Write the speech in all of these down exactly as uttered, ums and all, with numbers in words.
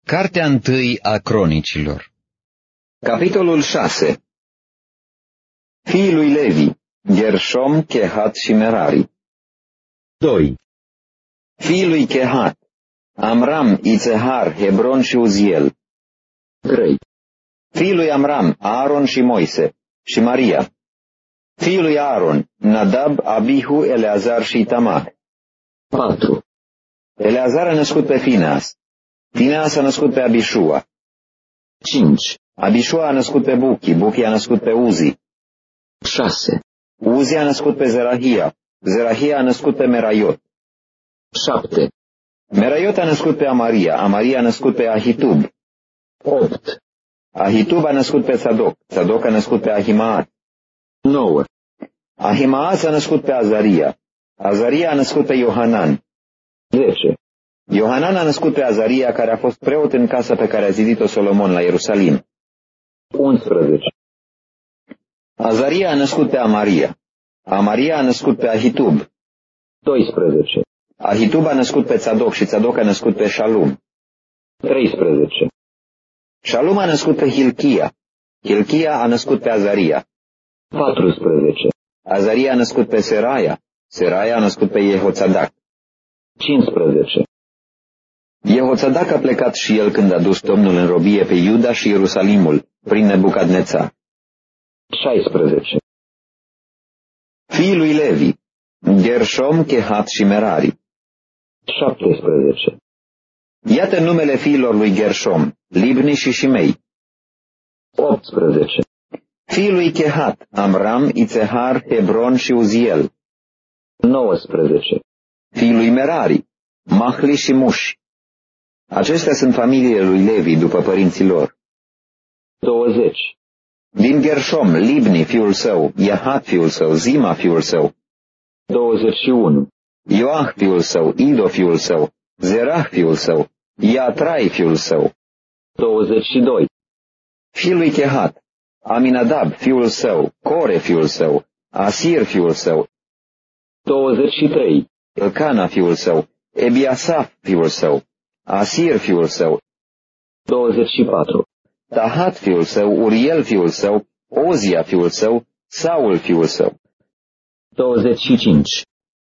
Cartea întâi a Cronicilor. Capitolul șase. Fiii lui Levi, Gershom, Chehat și Merari. doi. Fiii lui Chehat, Amram, Itzehar, Hebron și Uziel. trei. Fiii lui Amram, Aaron și Moise și Maria. Fiii lui Aaron, Nadab, Abihu, Eleazar și Itamar. patru. Eleazar a născut pe Fineas. Fineas a născut pe Abishua. cinci. Abishua a născut pe Buchi, Buchi a născut pe Uzi. șase. Uzi a născut pe Zerahia, Zerahia a născut pe Meraiot. șapte. Meraiot a născut pe Amaria, Amaria a născut pe Ahitub. opt. Ahitub a născut pe Sadoc, Sadoc a născut pe Ahimaat. nouă. Ahimaat a născut pe Azaria, Azaria a născut pe Iohanan. zece. Iohanan a născut pe Azaria, care a fost preot în casa pe care a zidit-o Solomon la Ierusalim. unsprezece. Azaria a născut pe Amaria, Amaria a născut pe Ahitub. doisprezece. Ahitub a născut pe Tzadok și Tzadok a născut pe Shalum. treisprezece. Shalum a născut pe Hilchia, Hilchia a născut pe Azaria. patrusprezece. Azaria a născut pe Seraia, Seraia a născut pe Yehoțadac. cincisprezece. Yehoțadac a plecat și el când a dus Domnul în robie pe Iuda și Ierusalimul, prin Nebucadnețar. șaisprezece. Fiii lui Levi, Gershom, Chehat și Merari. șaptesprezece. Iată numele fiilor lui Gershom, Libni și Shimei. optsprezece. Fiii lui Chehat, Amram, Itzehar, Hebron și Uziel. nouăsprezece. Fiii lui Merari, Mahli și Muși. Acestea sunt familiile lui Levi după părinții lor. douăzeci. Din Gershom, Libni fiul său, Iahat fiul său, Zima fiul său. douăzeci și unu. Ioah fiul său, Ido fiul său, Zerah fiul său, Iatrai fiul său. douăzeci și doi. Fiul lui Chehat, Aminadab fiul său, Core fiul său, Asir fiul său. douăzeci și trei. Elcana fiul său, Ebiasaf fiul său, Asir fiul său. douăzeci și patru. Tahat fiul său, Uriel fiul său, Ozia fiul său, Saul fiul său. douăzeci și cinci.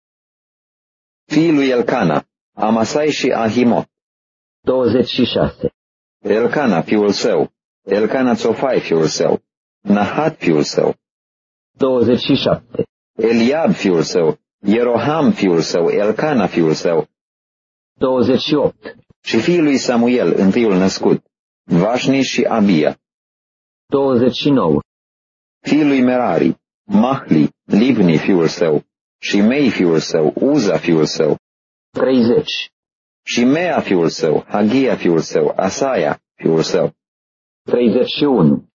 Fiii lui Elcana, Amasai și Ahimot. douăzeci și șase. Elcana fiul său, Elcana Țofai fiul său, Nahat fiul său. douăzeci și șapte. Eliab fiul său, Ieroham fiul său, Elcana fiul său. douăzeci și opt. Și fiii lui Samuel, întâiul născut, Vașni și Abia. douăzeci și nouă. Fiii lui Merari, Mahli, Libni fiul său, Shimei fiul său, Uza fiul său. treizeci. Shimea fiul său, Hagia fiul său, Asaia fiul său. treizeci și unu.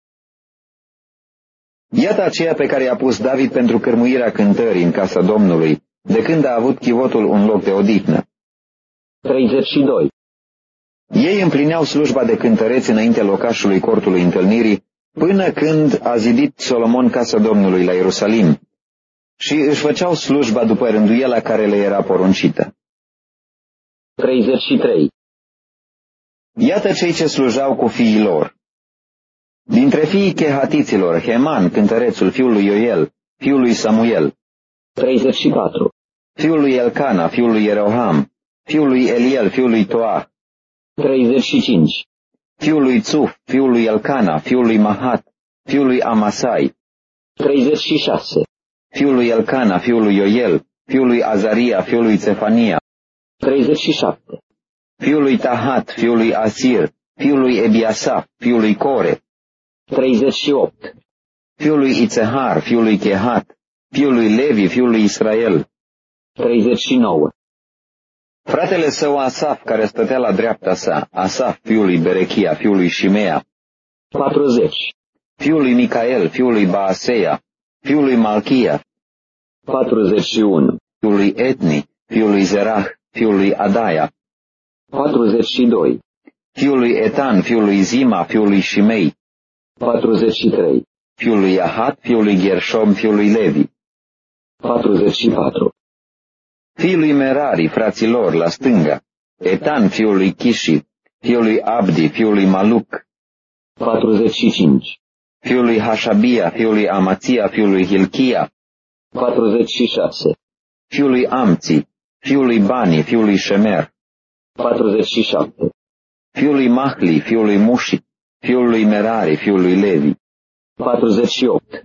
Iată aceea pe care i-a pus David pentru cârmuirea cântării în casa Domnului, de când a avut chivotul un loc de odihnă. treizeci și doi. Ei împlineau slujba de cântăreți înainte locașului cortului întâlnirii, până când a zidit Solomon casa Domnului la Ierusalim, și își făceau slujba după rânduiela care le era poruncită. treizeci și trei. Iată cei ce slujau cu fiii lor. Dintre fiii chehatiților, Heman, cântărețul, fiul lui Ioel, fiul lui Samuel. treizeci și patru. Fiul lui Elcana, fiul lui Ieroham, fiul lui Eliel, fiul lui Toah. treizeci și cinci. Fiul lui Țuf, fiul lui Elcana, fiul lui Mahat, fiul lui Amasai. treizeci și șase. Fiul lui Elcana, fiul lui Ioel, fiul lui Azaria, fiul lui Țefania. treizeci și șapte. Fiul lui Tahat, fiul lui Asir, fiul lui Ebiasaf, fiul lui Core. treizeci și opt. Fiul lui Itzehar, fiul lui Chehat, fiul lui Levi, fiul lui Israel. treizeci și nouă. Fratele său Asaf, care stătea la dreapta sa, Asaf, fiul lui Berechia, fiul lui Shimea. patruzeci. Fiul lui Micael, fiul lui Baaseia, fiul lui Malchia. patruzeci și unu. Fiul lui Etni, fiul lui Zerah, fiul lui Adaia. patruzeci și doi. Fiul lui Etan, fiul lui Zima, fiul lui Shimei. patruzeci și trei. Fiul lui Iahat, fiul lui Gershom, fiul lui Levi. patruzeci și patru. Fiul lui Merari, fraților, la stânga, Etan, fiul lui Chishi, fiul lui Abdi, fiul lui Maluc, patruzeci și cinci, fiul lui Hașabia, fiul lui Amația, fiul lui Hilchia, patruzeci și șase, fiul lui Amți, fiul lui Bani, fiul lui Shemer, patruzeci și șapte, fiul lui Mahli, fiul lui Mushi, fiul lui Merari, fiul lui Levi, patruzeci și opt.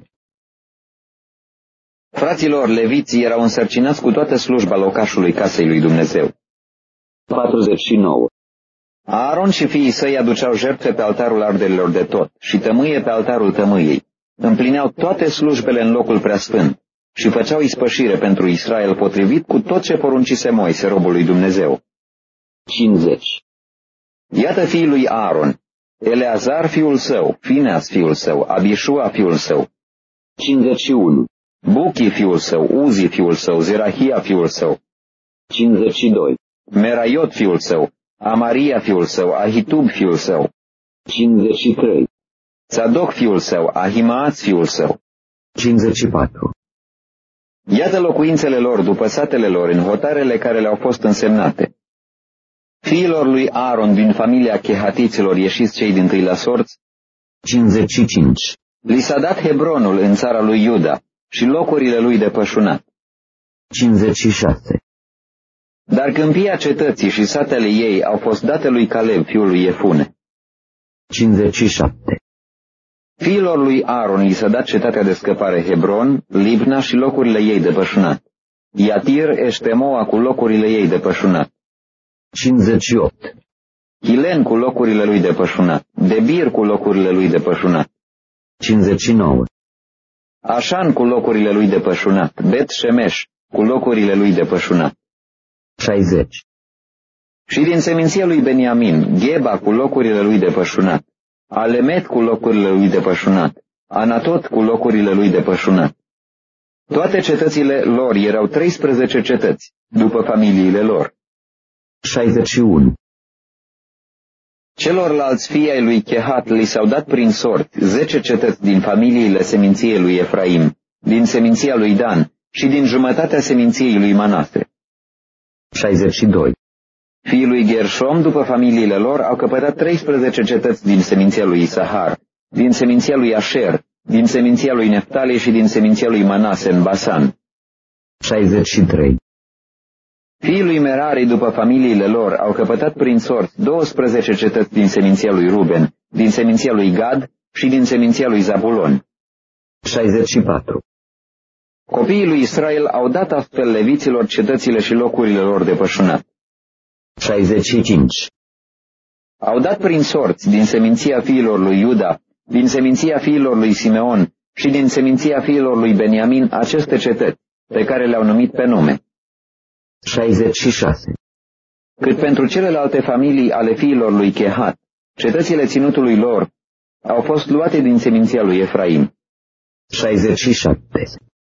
Fraților, leviții erau însărcinați cu toată slujba locașului casei lui Dumnezeu. patruzeci și nouă. Aaron și fiii săi aduceau jertfe pe altarul arderilor de tot și tămâie pe altarul tămâiei. Împlineau toate slujbele în locul preasfânt și făceau ispășire pentru Israel potrivit cu tot ce poruncise Moise, robul lui Dumnezeu. cincizeci. Iată fiii lui Aaron, Eleazar fiul său, Fineas fiul său, Abișua fiul său, cincizeci și unu. Buchi fiul său, Uzi fiul său, Zerahia fiul său, cincizeci și doi. Meraiot fiul său, Amaria fiul său, Ahitub fiul său, cincizeci și trei. Tzadok fiul său, Ahimaat fiul său. cincizeci și patru. Iată locuințele lor după satele lor în hotarele care le-au fost însemnate. Fiilor lui Aaron din familia chehatiților ieșiți cei dintâi la sorți, cincizeci și cinci. li s-a dat Hebronul în țara lui Iuda și locurile lui de pășunat. cincizeci și șase. Dar câmpia cetății și satele ei au fost date lui Caleb, fiul lui Iefune. cincizeci și șapte. Fiilor lui Aaron li s-a dat cetatea de scăpare Hebron, Libna și locurile ei de pășunat, Iatir, Eștemoa cu locurile ei de pășunat, cincizeci și opt. Hilen cu locurile lui de pășunat, Debir cu locurile lui de pășunat, cincizeci și nouă. Așan cu locurile lui de pășunat, Bet Shemesh cu locurile lui de pășunat. șaizeci. Și din seminția lui Beniamin, Geba cu locurile lui de pășunat, Alemet cu locurile lui de pășunat, Anatot cu locurile lui de pășunat. Toate cetățile lor erau treisprezece cetăți, după familiile lor. șaizeci și unu. Celorlalți fii ai lui Chehat li s-au dat prin sorți zece cetăți din familiile seminției lui Efraim, din seminția lui Dan și din jumătatea seminției lui Manase. șaizeci și doi. Fiii lui Gershom, după familiile lor, au căpătat treisprezece cetăți din seminția lui Isahar, din seminția lui Asher, din seminția lui Neftali și din seminția lui Manase în Basan. șaizeci și trei. Fiii lui Merari, după familiile lor, au căpătat prin sorți douăsprezece cetăți din seminția lui Ruben, din seminția lui Gad și din seminția lui Zabulon. șaizeci și patru. Copiii lui Israel au dat astfel leviților cetățile și locurile lor de pășunat. șaizeci și cinci. Au dat prin sorți din seminția fiilor lui Iuda, din seminția fiilor lui Simeon și din seminția fiilor lui Beniamin aceste cetăți, pe care le-au numit pe nume. șaizeci și șase. Cât pentru celelalte familii ale fiilor lui Chehat, cetățile ținutului lor au fost luate din seminția lui Efraim. șaizeci și șapte.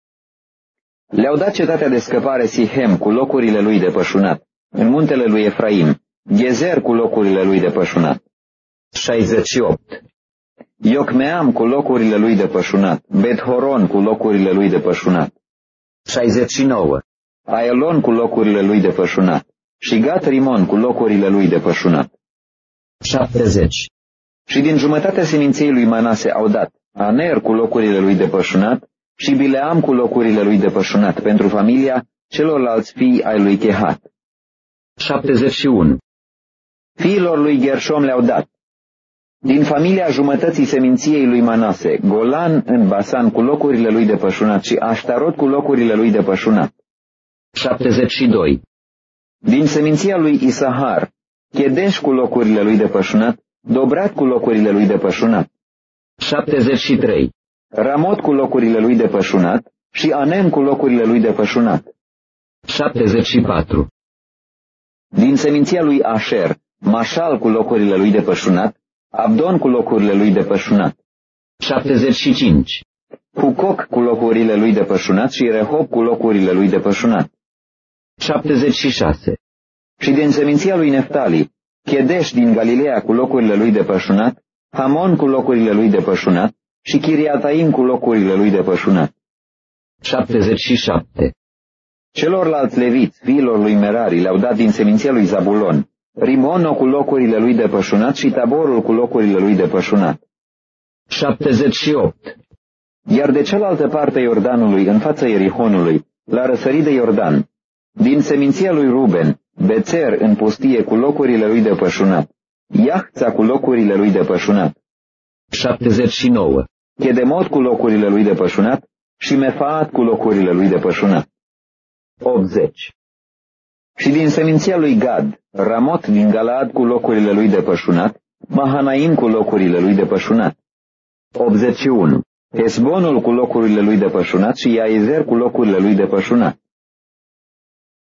Le-au dat cetatea de scăpare Sihem cu locurile lui de pășunat, în muntele lui Efraim, Gezer cu locurile lui de pășunat, șaizeci și opt. Iocmeam cu locurile lui de pășunat, Bet-Horon cu locurile lui de pășunat, șaizeci și nouă. Aelon cu locurile lui de pășunat și Gat-Rimon cu locurile lui de pășunat. șaptezeci. Și din jumătatea seminției lui Manase au dat Aner cu locurile lui de pășunat și Bileam cu locurile lui de pășunat pentru familia celorlalți fii ai lui Chehat. șaptezeci și unu. Fiilor lui Gershom le-au dat din familia jumătății seminției lui Manase, Golan în Basan cu locurile lui de pășunat și Aștarot cu locurile lui de pășunat. șaptezeci și doi. Din seminția lui Isahar, Chedeș cu locurile lui de pășunat, Dobrat cu locurile lui de pășunat, șaptezeci și trei. Ramot cu locurile lui de pășunat și Anem cu locurile lui de pășunat. șaptezeci și patru. Din seminția lui Asher, Mașal cu locurile lui de pășunat, Abdon cu locurile lui de pășunat, șaptezeci și cinci. Hucoc cu locurile lui de pășunat și Rehob cu locurile lui de pășunat. șaptezeci și șase. Și din seminția lui Neftali, Chedeș din Galileea cu locurile lui de pășunat, Hamon cu locurile lui de pășunat și Chiriataim cu locurile lui de pășunat. șaptezeci și șapte. Celorlalți leviți, fiilor lui Merari, le-au dat din seminția lui Zabulon, Rimono cu locurile lui de pășunat și Taborul cu locurile lui de pășunat. șaptezeci și opt. Iar de cealaltă parte Iordanului, în fața Ierihonului, la răsărit de Iordan, din seminția lui Ruben, Bețer în pustie cu locurile lui de pășunat, Iahța cu locurile lui de pășunat, șaptezeci și nouă. Chedemot cu locurile lui de pășunat și Mefaat cu locurile lui de pășunat. optzeci. Și din seminția lui Gad, Ramot din Galaad cu locurile lui de pășunat, Mahanaim cu locurile lui de pășunat. optzeci și unu. Hesbonul cu locurile lui de pășunat și Iaizer cu locurile lui de pășunat.